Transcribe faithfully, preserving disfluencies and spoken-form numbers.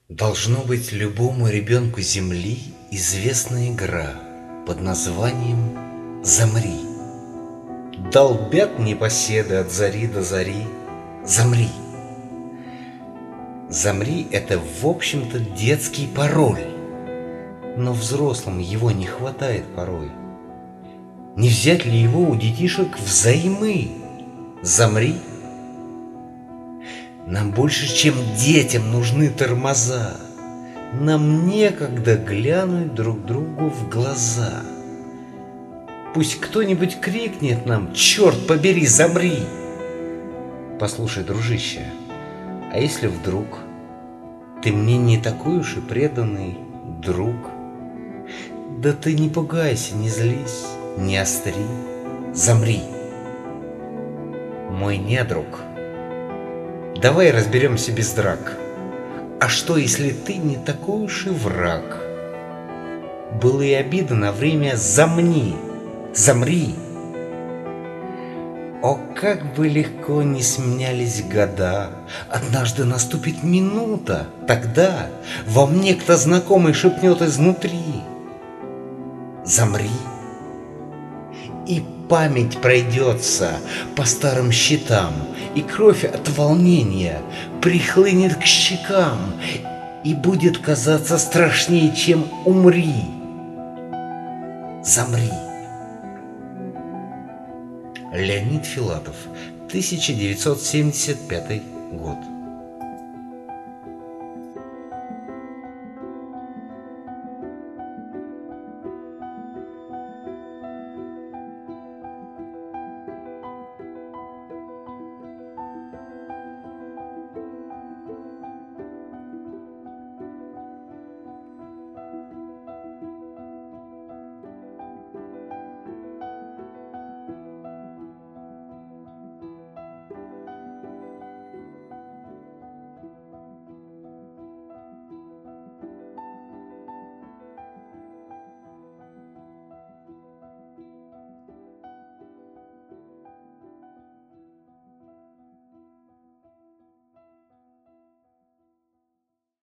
Должно быть любому ребенку Земли известна игра под названием «Замри». Долбят непоседы от зари до зари. Замри. Замри — это, в общем-то, детский пароль, но взрослым его не хватает порой. Не взять ли его у детишек взаймы? Замри. Нам больше, чем детям, нужны тормоза. Нам некогда глянуть друг другу в глаза. Пусть кто-нибудь крикнет нам: «Черт побери, замри!» Послушай, дружище, а если вдруг ты мне не такой уж и преданный друг? Да ты не пугайся, не злись, не остри. Замри. Мой недруг, давай разберемся без драк. А что, если ты не такой уж и враг? Былые обиды на время замни, замри. О, как бы легко не сменялись года, однажды наступит минута, тогда во мне кто знакомый шепнет изнутри: замри. И память пройдется по старым счетам, и кровь от волнения прихлынет к щекам, и будет казаться страшнее, чем умри. Замри. Леонид Филатов, тысяча девятьсот семьдесят пятый год.